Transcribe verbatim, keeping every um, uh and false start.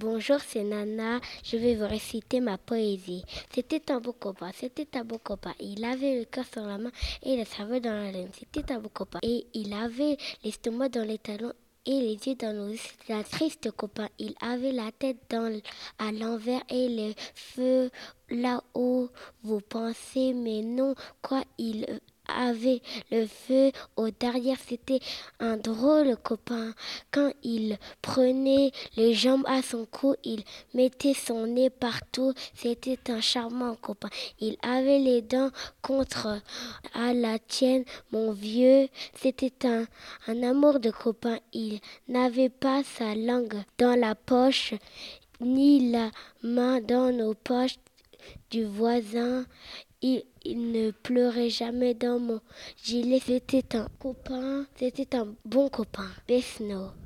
Bonjour, c'est Nana. Je vais vous réciter ma poésie. C'était un beau copain, c'était un beau copain. Il avait le cœur sur la main et le cerveau dans la laine. C'était un beau copain. Et il avait l'estomac dans les talons et les yeux dans nos yeux. C'était un triste copain. Il avait la tête dans l- à l'envers et le feu là où vous pensez, mais non, quoi, il avait le feu au derrière. C'était un drôle copain. Quand il prenait les jambes à son cou, il mettait son nez partout. C'était un charmant copain. Il avait les dents contre à la tienne, mon vieux. C'était un, un amour de copain. Il n'avait pas sa langue dans la poche, ni la main dans nos poches du voisin. Il, il ne pleurait jamais dans mon gilet. C'était un copain, c'était un bon copain. Besno.